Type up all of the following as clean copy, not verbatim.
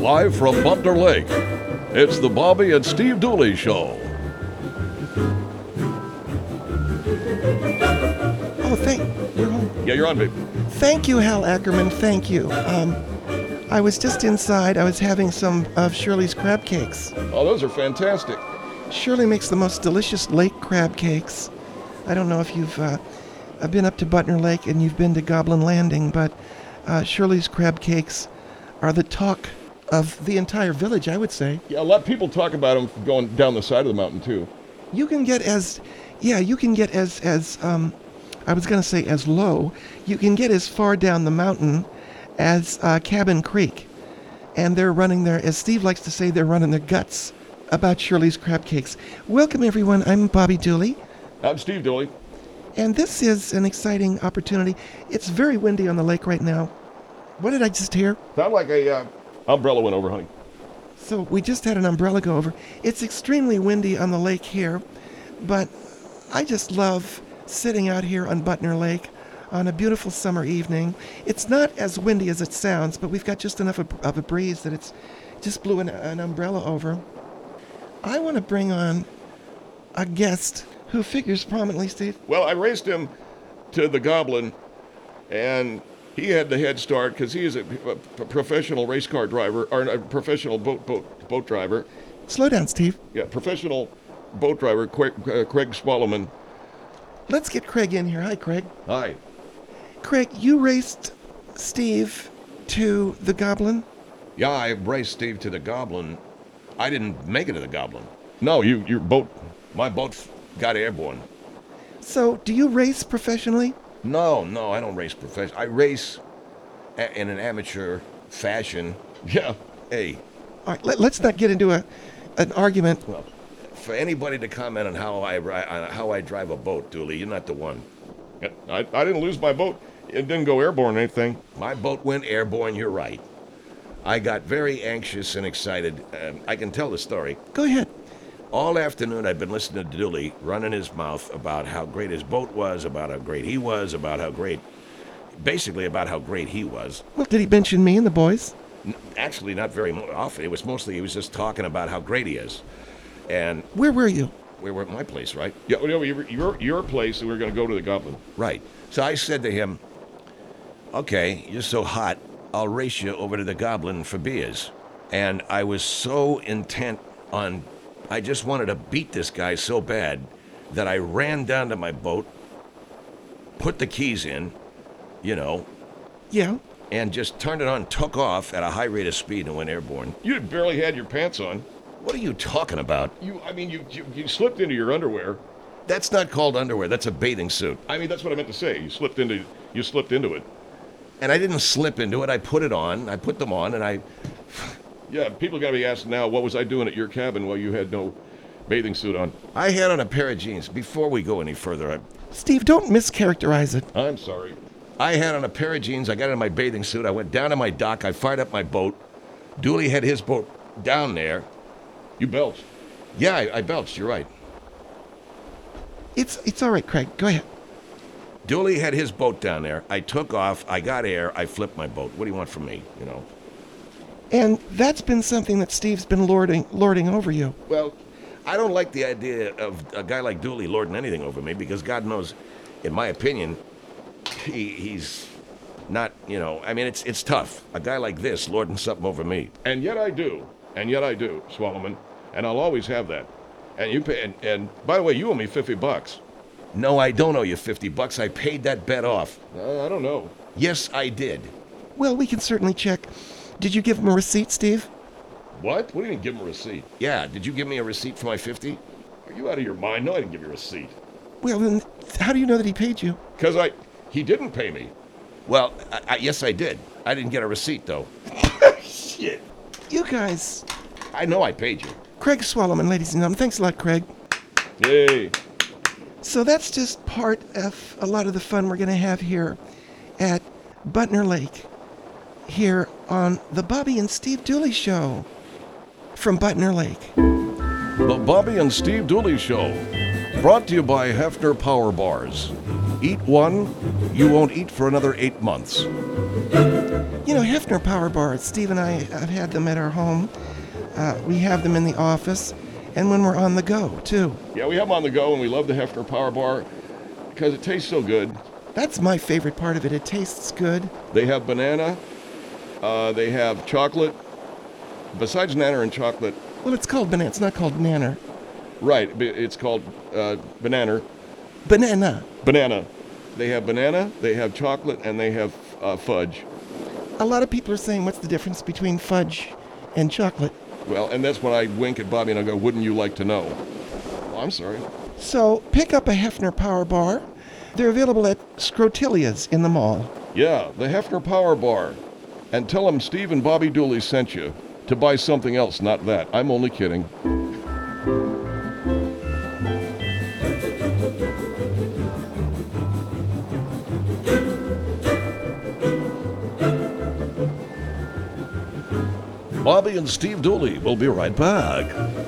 Live from Butner Lake, it's the Bobby and Steve Dooley Show. You're on. Yeah, you're on, babe. Thank you, Hal Ackerman. Thank you. I was just inside. I was having some of Shirley's crab cakes. Oh, those are fantastic. Shirley makes the most delicious lake crab cakes. I don't know if you've been up to Butner Lake and you've been to Goblin Landing, but Shirley's crab cakes are the talk of the entire village, I would say. Yeah, a lot of people talk about them going down the side of the mountain, too. You can get as I was going to say as low, you can get as far down the mountain as Cabin Creek. And they're running their, as Steve likes to say, they're running their guts about Shirley's crab cakes. Welcome, everyone. I'm Bobby Dooley. I'm Steve Dooley. And this is an exciting opportunity. It's very windy on the lake right now. What did I just hear? Sound like a umbrella went over, honey. So we just had an umbrella go over. It's extremely windy on the lake here, but I just love sitting out here on Butner Lake on a beautiful summer evening. It's not as windy as it sounds, but we've got just enough of a breeze that it's just blew an umbrella over. I want to bring on a guest who figures prominently, Steve. Well, I raced him to the Goblin, and he had the head start because he is a professional race car driver, or a professional boat driver. Slow down, Steve. Yeah, professional boat driver, Craig Swalloman. Let's get Craig in here. Hi, Craig. Hi. Craig, you raced Steve to the Goblin? Yeah, I raced Steve to the Goblin. I didn't make it to the Goblin. No, My boat got airborne. So, do you race professionally? No, I don't race professionally. I race in an amateur fashion. Yeah. Hey. All right, let's not get into an argument. Well, for anybody to comment on how I drive a boat, Dooley, you're not the one. I didn't lose my boat. It didn't go airborne or anything. My boat went airborne, you're right. I got very anxious and excited. I can tell the story. Go ahead. All afternoon, I've been listening to Dooley running his mouth about how great his boat was, about how great he was, basically about how great he was. Well, did he mention me and the boys? Actually, not very often. It was mostly he was just talking about how great he is. And where were you? We were at my place, right? Yeah, your place, and we were going to go to the Goblin. Right. So I said to him, okay, you're so hot, I'll race you over to the Goblin for beers. And I was so intent on, I just wanted to beat this guy so bad that I ran down to my boat, put the keys in, Yeah. and just turned it on, took off at a high rate of speed and went airborne. You barely had your pants on. What are you talking about? You slipped into your underwear. That's not called underwear. That's a bathing suit. I mean, that's what I meant to say. You slipped into it. And I didn't slip into it. I put it on. I put them on, and I... Yeah, people are going to be asking now, what was I doing at your cabin while you had no bathing suit on? I had on a pair of jeans. Before we go any further, Steve, don't mischaracterize it. I'm sorry. I had on a pair of jeans. I got in my bathing suit. I went down to my dock. I fired up my boat. Dooley had his boat down there. You belched. Yeah, I belched. You're right. It's all right, Craig. Go ahead. Dooley had his boat down there. I took off. I got air. I flipped my boat. What do you want from me, And that's been something that Steve's been lording over you. Well, I don't like the idea of a guy like Dooley lording anything over me because God knows, in my opinion, he's not, I mean, it's tough. A guy like this lording something over me. And yet I do, Swalloman, and I'll always have that. And you pay, and by the way, you owe me $50. No, I don't owe you $50. I paid that bet off. I don't know. Yes, I did. Well, we can certainly check. Did you give him a receipt, Steve? What? What do you mean give him a receipt? Yeah, did you give me a receipt for my 50? Are you out of your mind? No, I didn't give you a receipt. Well, then how do you know that he paid you? Because he didn't pay me. Well, yes, I did. I didn't get a receipt, though. Shit. You guys. I know I paid you. Craig Swalloman, ladies and gentlemen. Thanks a lot, Craig. Yay. So that's just part of a lot of the fun we're going to have here at Butner Lake, here on the Bobby and Steve Dooley Show from Butner Lake. The Bobby and Steve Dooley Show, brought to you by Hefner Power Bars. Eat one, you won't eat for another 8 months. You know, Hefner Power Bars, Steve and I have had them at our home. We have them in the office, and when we're on the go, too. Yeah, we have them on the go, and we love the Hefner Power Bar because it tastes so good. That's my favorite part of it. It tastes good. They have banana. They have chocolate. Besides nanner and chocolate, Well, it's called banana. It's not called nanner. right, it's called banana. Banana. Banana. They have banana, they have chocolate, and they have fudge. A lot of people are saying, what's the difference between fudge and chocolate? Well, and that's when I wink at Bobby and I go, wouldn't you like to know? Oh, I'm sorry. So pick up a Hefner Power Bar. They're available at Scrotilia's in the mall. Yeah, the Hefner Power Bar. And tell them Steve and Bobby Dooley sent you to buy something else, not that. I'm only kidding. Bobby and Steve Dooley will be right back.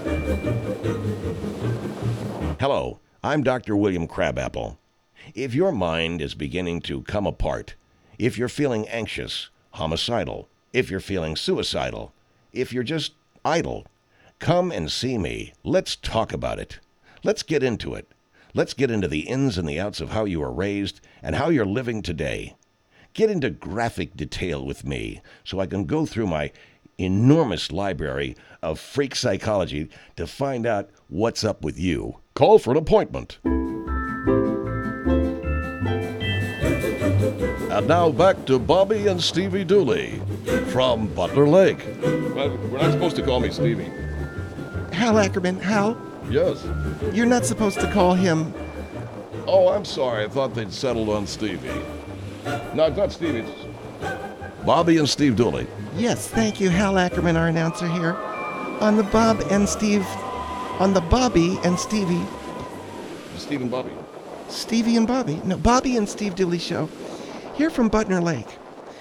Hello, I'm Dr. William Crabapple. If your mind is beginning to come apart, if you're feeling anxious, homicidal, if you're feeling suicidal, if you're just idle, come and see me. Let's talk about it. Let's get into it. Let's get into the ins and the outs of how you were raised and how you're living today. Get into graphic detail with me so I can go through my enormous library of freak psychology to find out what's up with you. Call for an appointment. And now back to Bobby and Stevie Dooley from Butler Lake. Well, we're not supposed to call me Stevie. Hal Ackerman, Hal, Yes. you're not supposed to call him. Oh, I'm sorry. I thought they'd settled on Stevie. No, it's not Stevie. It's Bobby and Steve Dooley. Yes, thank you, Hal Ackerman, our announcer here. On the Bobby and Stevie, Steve and Bobby. Stevie and Bobby. No, Bobby and Steve Dooley show. Here from Butner Lake.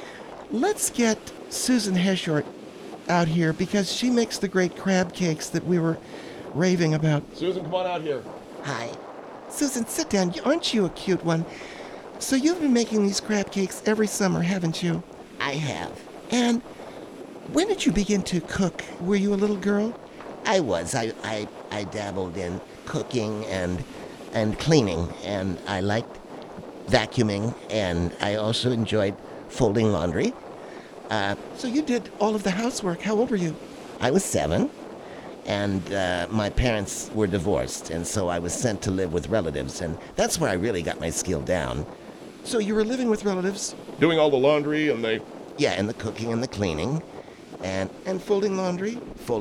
Let's get Susan Heshort out here because she makes the great crab cakes that we were raving about. Susan, come on out here. Hi. Susan, sit down. Aren't you a cute one? So you've been making these crab cakes every summer, haven't you? I have. And when did you begin to cook? Were you a little girl? I was. I dabbled in cooking and cleaning, and I liked vacuuming, and I also enjoyed folding laundry. So you did all of the housework. How old were you? I was 7, and my parents were divorced, and so I was sent to live with relatives, and that's where I really got my skill down. So you were living with relatives Doing all the laundry and they. Yeah, and the cooking and the cleaning, and folding laundry?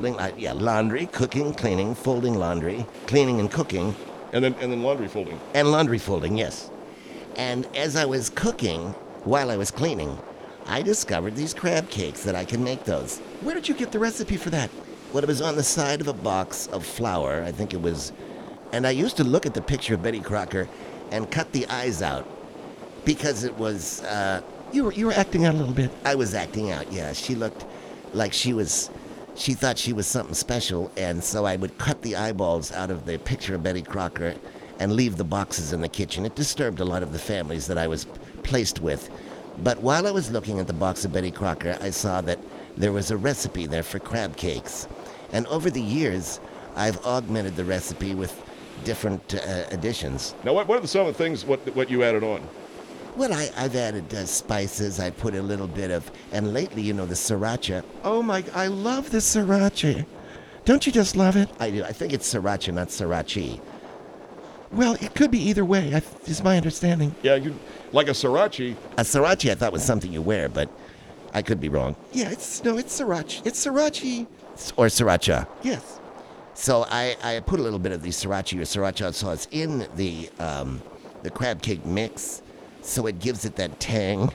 laundry, cooking, cleaning, folding laundry, cleaning and cooking, And then laundry folding. and laundry folding, yes. And as I was cooking, while I was cleaning, I discovered these crab cakes that I can make those. Where did you get the recipe for that? What it was on the side of a box of flour, I think it was, and I used to look at the picture of Betty Crocker and cut the eyes out because it was, You were acting out a little bit. I was acting out, yeah. She looked like she thought she was something special, and so I would cut the eyeballs out of the picture of Betty Crocker and leave the boxes in the kitchen. It disturbed a lot of the families that I was placed with. But while I was looking at the box of Betty Crocker, I saw that there was a recipe there for crab cakes. And over the years, I've augmented the recipe with different additions. Now, what are some of the things what you added on? Well, I've added spices. I put a little bit of, and lately, the sriracha. Oh my, I love the sriracha. Don't you just love it? I do. I think it's sriracha, not sriracha. Well, it could be either way, is my understanding. Yeah, you like a sriracha. A sriracha I thought was something you wear, but I could be wrong. Yeah, it's sriracha. It's sriracha. Or sriracha. Yes. So I put a little bit of the sriracha or sriracha sauce in the crab cake mix, so it gives it that tang,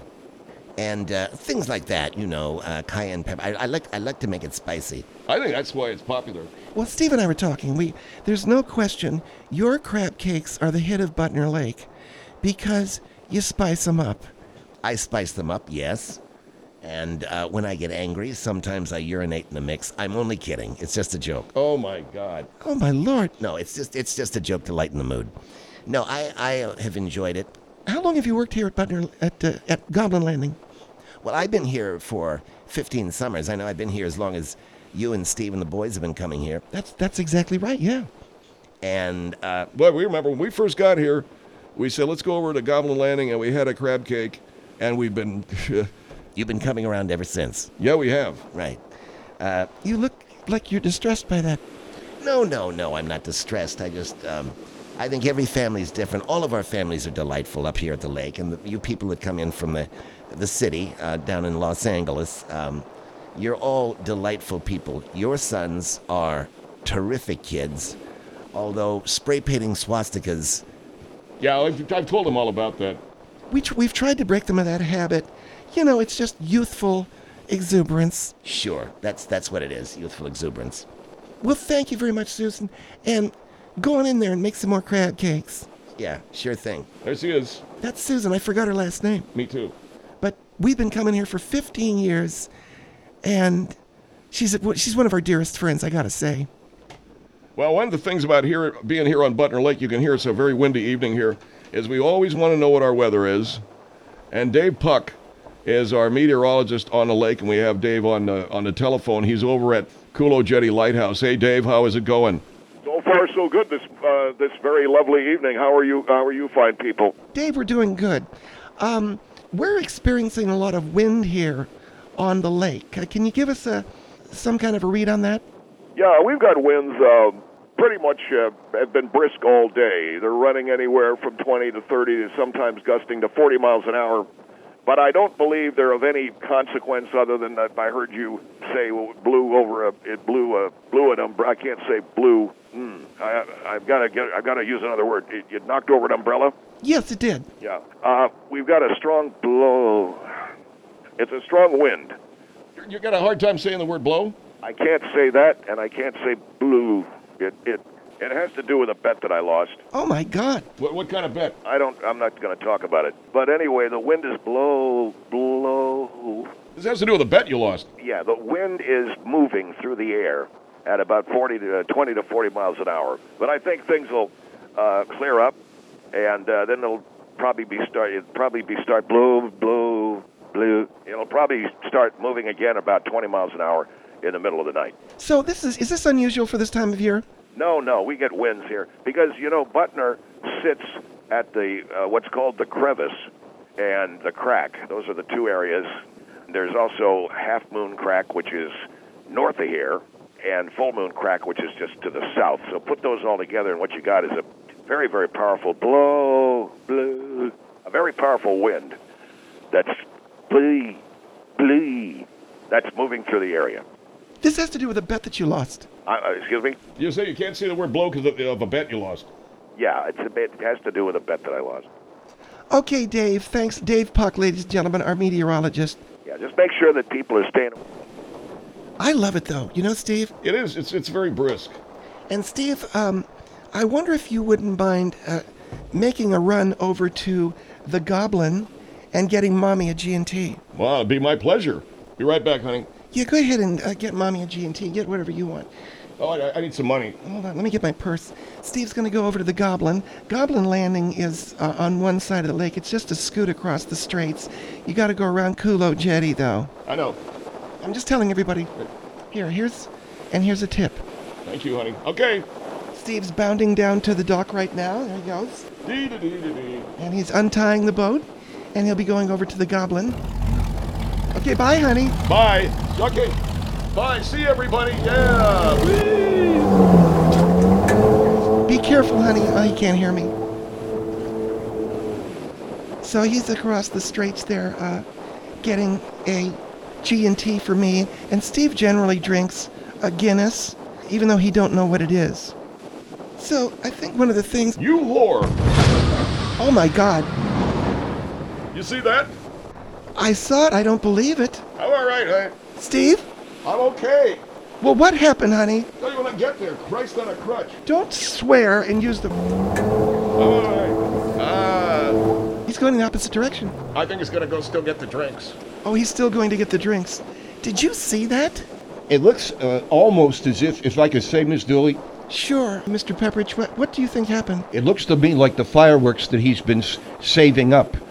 and things like that. Cayenne pepper. I like to make it spicy. I think that's why it's popular. Well, Steve and I were talking. There's no question your crab cakes are the hit of Butner Lake because you spice them up. I spice them up, yes. And when I get angry, sometimes I urinate in the mix. I'm only kidding. It's just a joke. Oh my God. Oh my Lord! No, it's just a joke to lighten the mood. No, I have enjoyed it. How long have you worked here at Butner at Goblin Landing? Well, I've been here for 15 summers. I know I've been here as long as you and Steve and the boys have been coming here. That's exactly right, yeah. And But we remember when we first got here, we said, let's go over to Goblin Landing, and we had a crab cake, and we've been, you've been coming around ever since. yeah, we have. Right. You look like you're distressed by that. No, I'm not distressed. I just, I think every family's different. All of our families are delightful up here at the lake. And you people that come in from the city down in Los Angeles, you're all delightful people. Your sons are terrific kids, although spray painting swastikas. Yeah, I've told them all about that. We've tried to break them of that habit. You know, it's just youthful exuberance. Sure, that's what it is, youthful exuberance. Well, thank you very much, Susan. And go on in there and make some more crab cakes. Yeah, sure thing. There she is. That's Susan. I forgot her last name. Me too. But we've been coming here for 15 years, and she's one of our dearest friends, I gotta say. Well, one of the things about being here on Butner Lake, you can hear it's a very windy evening here, is we always want to know what our weather is. And Dave Puck is our meteorologist on the lake, and we have Dave on the telephone. He's over at Culo Jetty Lighthouse. Hey, Dave, how is it going? So far, so good. This very lovely evening. How are you? How are you, fine people? Dave, we're doing good. We're experiencing a lot of wind here on the lake. Can you give us some kind of a read on that? Yeah, we've got winds. Pretty much have been brisk all day. They're running anywhere from 20 to 30 to sometimes gusting to 40 miles an hour. But I don't believe they're of any consequence other than that I heard you say it blew an umbrella. I can't say blew. I've got to use another word. It knocked over an umbrella. Yes, it did. Yeah. We've got a strong blow. It's a strong wind. You got a hard time saying the word blow? I can't say that, and I can't say blew. It has to do with a bet that I lost. Oh my God. What kind of bet? I'm not going to talk about it. But anyway, the wind is blow. This has to do with a bet you lost. Yeah, the wind is moving through the air at about 20 to 40 miles an hour. But I think things will clear up, and then it'll probably start blow. It'll probably start moving again about 20 miles an hour in the middle of the night. So is this unusual for this time of year? No, we get winds here because Butner sits at the what's called the crevice and the crack. Those are the two areas. There's also Half Moon Crack, which is north of here, and Full Moon Crack, which is just to the south. So put those all together, and what you got is a very, very powerful blow, a very powerful wind that's that's moving through the area. This has to do with a bet that you lost. Excuse me? You say you can't say the word blow because of a bet you lost. Yeah, it has to do with a bet that I lost. Okay, Dave. Thanks. Dave Puck, ladies and gentlemen, our meteorologist. Yeah, just make sure that people are staying. I love it, though. You know, Steve? It is. It's very brisk. And, Steve, I wonder if you wouldn't mind making a run over to the Goblin and getting Mommy a G&T. Well, it'd be my pleasure. Be right back, honey. Yeah, go ahead and get Mommy a G&T. Get whatever you want. Oh, I need some money. Hold on, let me get my purse. Steve's going to go over to the Goblin. Goblin Landing is on one side of the lake. It's just a scoot across the straits. You got to go around Culo Jetty, though. I know. I'm just telling everybody. Here's a tip. Thank you, honey. Okay. Steve's bounding down to the dock right now. There he goes. Dee-da-dee-da-dee. And he's untying the boat, and he'll be going over to the Goblin. Okay, bye, honey. Bye. Okay. Bye. See everybody. Yeah. Be careful, honey. Oh, he can't hear me. So he's across the straits there, getting a G&T for me. And Steve generally drinks a Guinness, even though he don't know what it is. So I think one of the things... You whore. Oh, my God. You see that? I saw it. I don't believe it. I'm all right, honey. Steve? I'm okay. Well, what happened, honey? Tell you when I get there. Christ on a crutch. Don't swear and use the... All right. He's going in the opposite direction. I think he's going to go still get the drinks. Oh, he's still going to get the drinks. Did you see that? It looks almost as if it's like a Say, Miss Dooley. Sure, Mr. Pepperidge. What do you think happened? It looks to me like the fireworks that he's been saving up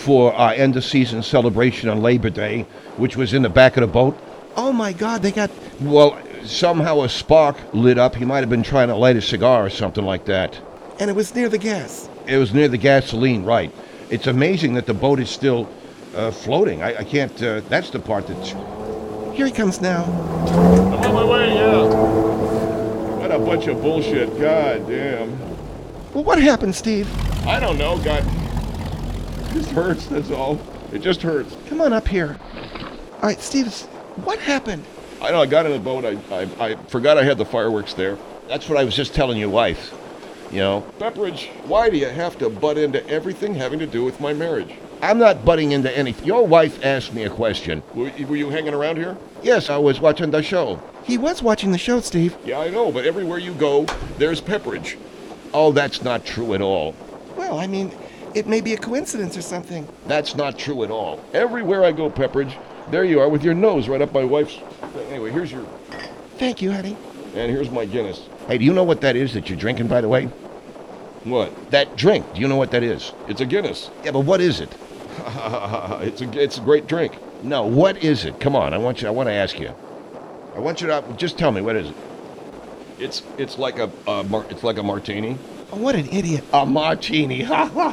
for our end of season celebration on Labor Day, which was in the back of the boat. Oh my God, they got. Well, somehow a spark lit up. He might have been trying to light a cigar or something like that. And it was near the gas. It was near the gasoline, right. It's amazing that the boat is still floating. I can't, that's the part that's... Here he comes now. I'm on my way, yeah. What a bunch of bullshit. God damn. Well, what happened, Steve? I don't know, God. It just hurts, that's all. It just hurts. Come on up here. All right, Steve, what happened? I know, I got in the boat. I forgot I had the fireworks there. That's what I was just telling your wife. You know, Pepperidge, why do you have to butt into everything having to do with my marriage? I'm not butting into anything. Your wife asked me a question. Were you hanging around here? Yes, I was watching the show. He was watching the show, Steve. Yeah, I know, but everywhere you go, there's Pepperidge. Oh, that's not true at all. Well, I mean, it may be a coincidence or something. That's not true at all. Everywhere I go, Pepperidge, there you are with your nose right up my wife's thing. Anyway, here's your... Thank you, honey. And here's my Guinness. Hey, do you know what that is that you're drinking, by the way? What? That drink. Do you know what that is? It's a Guinness. Yeah, but what is it? It's a great drink. No, what is it? Come on, I want to ask you. I want you to just tell me, what is it? It's like a martini. Oh, what an idiot. A martini.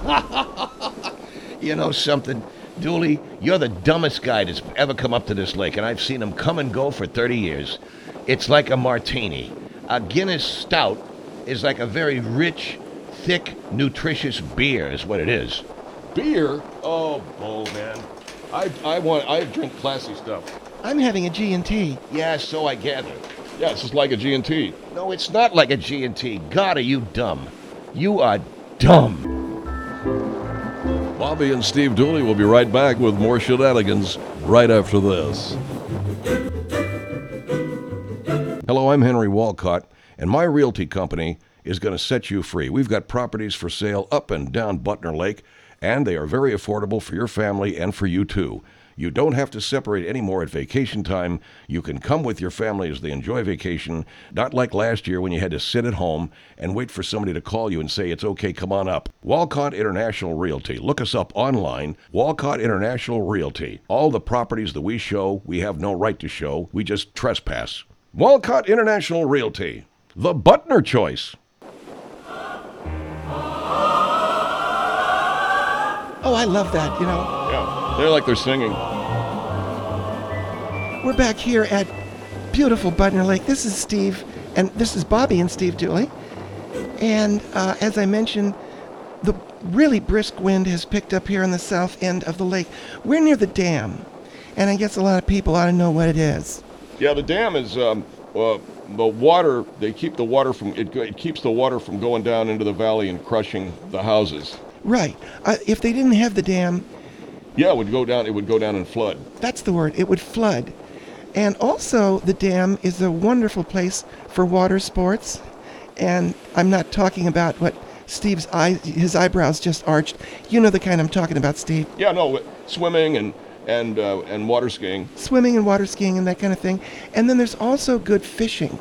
You know something, Dooley? You're the dumbest guy that's ever come up to this lake, and I've seen him come and go for 30 years. It's like a martini. A Guinness stout is like a very rich, thick, nutritious beer is what it is. Beer? Oh, bull, man. I drink classy stuff. I'm having a G&T. Yeah, so I gather. Yeah, it's just like a G&T. No, it's not like a G&T. God, are you dumb? You are dumb. Bobby and Steve Dooley will be right back with more shenanigans right after this. Hello, I'm Henry Walcott, and my realty company is going to set you free. We've got properties for sale up and down Butner Lake, and they are very affordable for your family and for you too. You don't have to separate anymore at vacation time. You can come with your family as they enjoy vacation, not like last year when you had to sit at home and wait for somebody to call you and say, it's okay, come on up. Walcott International Realty. Look us up online, Walcott International Realty. All the properties that we show, we have no right to show. We just trespass. Walcott International Realty. The Butner choice. Oh, I love that, you know. Yeah, they're like they're singing. We're back here at beautiful Butner Lake. This is Steve, and this is Bobby and Steve Dooley. And as I mentioned, the really brisk wind has picked up here on the south end of the lake. We're near the dam, and I guess a lot of people ought to know what it is. Yeah, the dam is the water. They keep the water from it keeps the water from going down into the valley and crushing the houses. Right. If they didn't have the dam, Yeah, it would go down. It would go down and flood. that's the word, it would flood. And also, the dam is a wonderful place for water sports. And I'm not talking about what Steve's his eyebrows just arched. You know the kind I'm talking about, Steve. Yeah, no, swimming and water skiing. Swimming and water skiing and that kind of thing. And then there's also good fishing.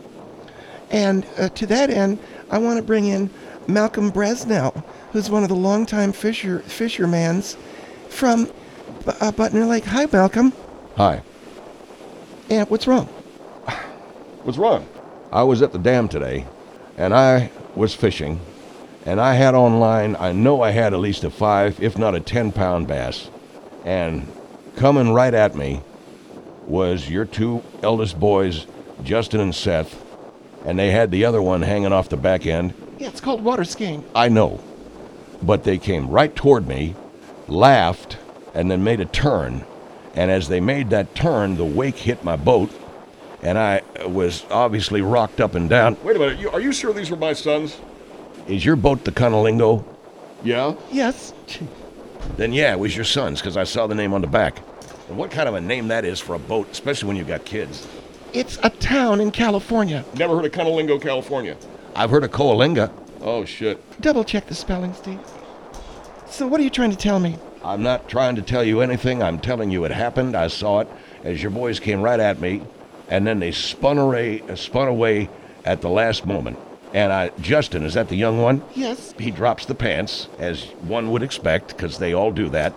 And to that end, I want to bring in Malcolm Bresnell, who's one of the longtime fishermans from Butner Lake. Hi, Malcolm. Hi. And what's wrong? What's wrong? I was at the dam today, and I was fishing, and I had online, I know I had at least a 5, if not a 10-pound bass, and coming right at me was your two eldest boys, Justin and Seth, and they had the other one hanging off the back end. Yeah, it's called water skiing. I know, but they came right toward me, laughed, and then made a turn, and as they made that turn, the wake hit my boat, and I was obviously rocked up and down. Wait a minute. Are you sure these were my sons? Is your boat the Conolingo? Yeah. Yes. Then yeah, it was your son's, because I saw the name on the back. And what kind of a name that is for a boat, especially when you've got kids? It's a town in California. Never heard of Conolingo, California. I've heard of Coalinga. Oh shit. Double check the spelling, Steve. So what are you trying to tell me? I'm not trying to tell you anything. I'm telling you it happened. I saw it as your boys came right at me, and then they spun away at the last moment. And Justin, is that the young one? Yes. He drops the pants, as one would expect, because they all do that.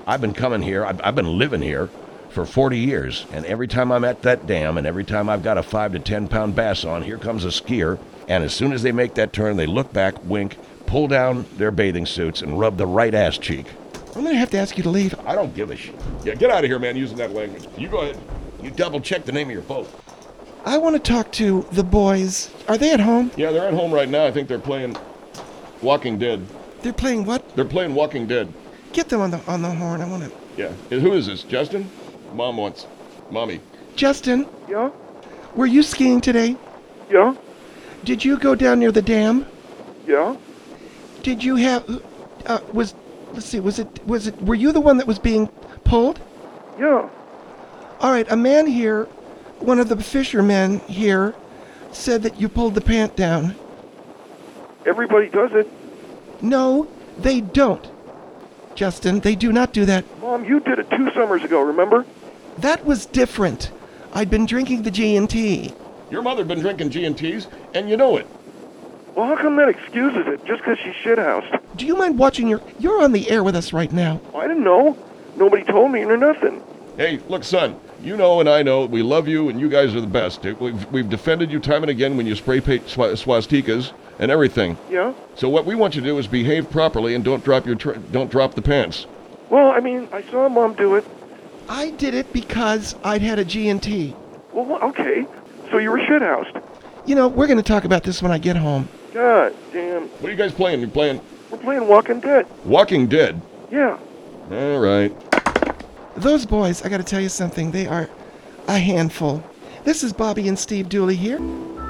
I've been coming here. I've been living here for 40 years. And every time I'm at that dam and every time I've got a 5 to 10 pound bass on, here comes a skier. And as soon as they make that turn, they look back, wink, pull down their bathing suits and rub the right ass cheek. I'm going to have to ask you to leave. I don't give a shit. Yeah, get out of here, man, using that language. You go ahead. You double check the name of your boat. I want to talk to the boys. Are they at home? Yeah, they're at home right now. I think they're playing Walking Dead. They're playing what? They're playing Walking Dead. Get them on the horn. I want to. Yeah. Who is this? Justin? Mom wants. Mommy. Justin, Yeah? were you skiing today? Yeah? Did you go down near the dam? Yeah? Did you have? Let's see. Was it? Were you the one that was being pulled? Yeah. All right. A man here, one of the fishermen here, said that you pulled the pant down. Everybody does it. No, they don't. Justin, they do not do that. Mom, you did it 2 summers ago, remember? That was different. I'd been drinking the G&T. Your mother been drinking G&Ts, and you know it. Well, how come that excuses it, just 'cause she's shithoused? Do you mind watching You're on the air with us right now. I didn't know. Nobody told me or nothing. Hey, look, son, you know and I know we love you and you guys are the best. We've defended you time and again when you spray paint swastikas and everything. Yeah? So what we want you to do is behave properly and don't drop don't drop the pants. Well, I mean, I saw Mom do it. I did it because I'd had a G&T. Well, okay. So you were shithoused. You know, we're going to talk about this when I get home. God damn. What are you guys playing? You're playing We're playing Walking Dead. Walking Dead. Yeah. All right. Those boys, I got to tell you something, they are a handful. This is Bobby and Steve Dooley here.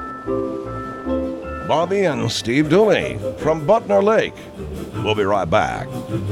Bobby and Steve Dooley from Butner Lake. We'll be right back.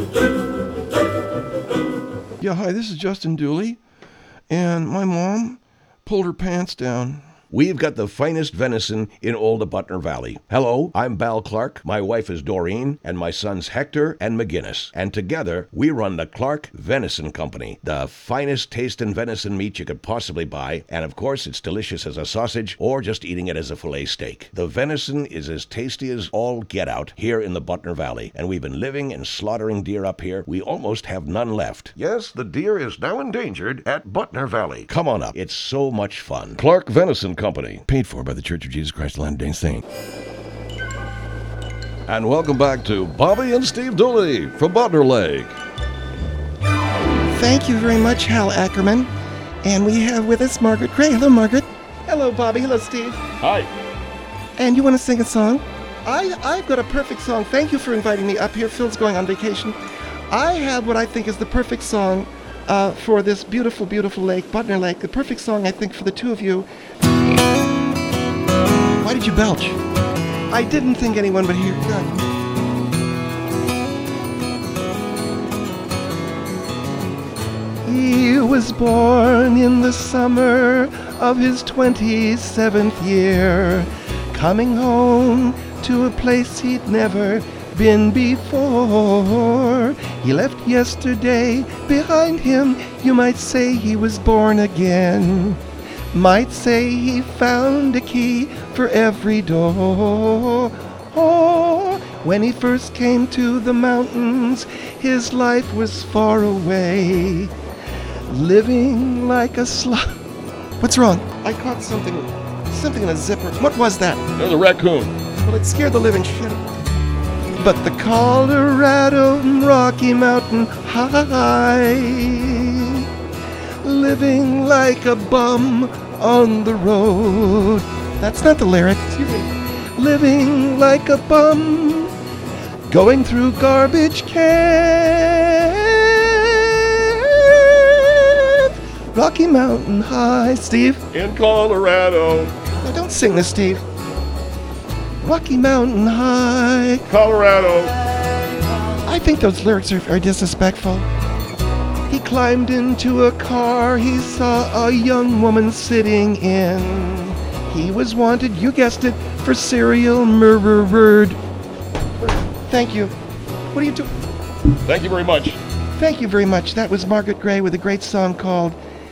Yeah, hi, this is Justin Dooley. And my mom pulled her pants down. We've got the finest venison in all the Butner Valley. Hello, I'm Bal Clark. My wife is Doreen, and my sons Hector and McGinnis. And together, we run the Clark Venison Company, the finest tasting venison meat you could possibly buy. And of course, it's delicious as a sausage or just eating it as a filet steak. The venison is as tasty as all get out here in the Butner Valley. And we've been living and slaughtering deer up here. We almost have none left. Yes, the deer is now endangered at Butner Valley. Come on up. It's so much fun. Clark Venison Company. Paid for by the Church of Jesus Christ of Latter-day Saints. And welcome back to Bobby and Steve Dooley from Butner Lake. Thank you very much, Hal Ackerman. And we have with us Margaret Gray. Hello, Margaret. Hello, Bobby. Hello, Steve. Hi. And you want to sing a song? I've got a perfect song. Thank you for inviting me up here. Phil's going on vacation. I have what I think is the perfect song for this beautiful, beautiful lake, Butner Lake. The perfect song, I think, for the two of you. Why did you belch? I didn't think anyone would hear. Good. He was born in the summer of his 27th year, coming home to a place he'd never been before. He left yesterday behind him. You might say he was born again. Might say he found a key for every door. When he first came to the mountains, his life was far away, living like a slug. What's wrong? I caught something in a zipper. What was that? There's a raccoon. Well, it scared the living shit out of me. But the Colorado Rocky Mountain High, living like a bum on the road. That's not the lyric. Excuse me. Living like a bum, going through garbage cans. Rocky Mountain High. Steve? In Colorado. No, don't sing this, Steve. Rocky Mountain High. Colorado. I think those lyrics are disrespectful. He climbed into a car he saw a young woman sitting in. He was wanted, you guessed it, for serial murder. Thank you. What are you doing? Thank you very much. Thank you very much. That was Margaret Gray with a great song called...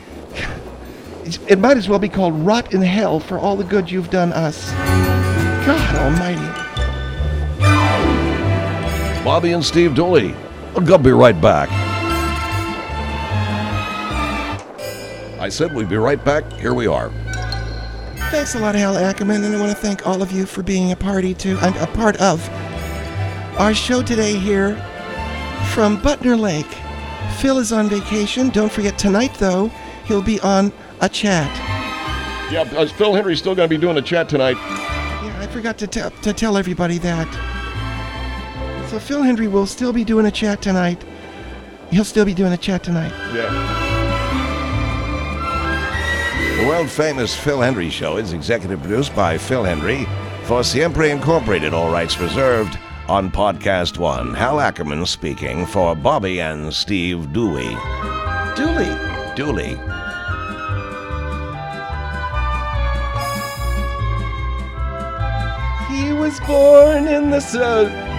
It might as well be called Rot in Hell for all the good you've done us. God almighty. Bobby and Steve Dooley. I'll be right back. I said we'd be right back. Here we are. Thanks a lot, Hal Ackerman, and I want to thank all of you for being a part of our show today here from Butner Lake. Phil is on vacation. Don't forget tonight, though, he'll be on a chat. Yeah, Phil Henry's still going to be doing a chat tonight. Yeah, I forgot to tell everybody that. So Phil Henry will still be doing a chat tonight. He'll still be doing a chat tonight. Yeah. The world-famous Phil Henry Show is executive produced by Phil Henry for Siempre Incorporated, all rights reserved, on Podcast One. Hal Ackerman speaking for Bobby and Steve Dooley. Dooley. He was born in the sun.